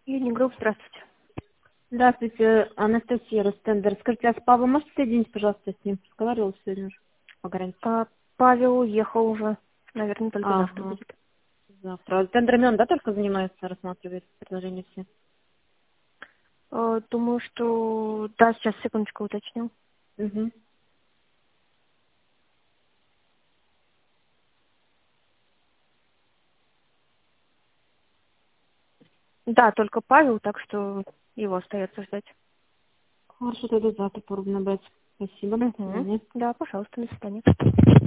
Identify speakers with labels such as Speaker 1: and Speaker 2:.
Speaker 1: Юни Групп, здравствуйте.
Speaker 2: Здравствуйте, Анастасия Ростендер. Скажите, а с Павлом можете соединить, пожалуйста, с ним? Разговаривал сегодня уже по гарантии.
Speaker 1: Павел уехал уже. Наверное, только завтра
Speaker 2: Ага,
Speaker 1: будет.
Speaker 2: завтра. Тендерами он, да, только занимается, рассматривает предложения все?
Speaker 1: Думаю, что... Да, сейчас, секундочку, уточню.
Speaker 2: Угу.
Speaker 1: Да, только Павел, так что его остается ждать.
Speaker 2: Хорошо, тогда завтра попробуем набрать. Спасибо, до
Speaker 1: Угу.
Speaker 2: свидания.
Speaker 1: Да, пожалуйста, до свидания.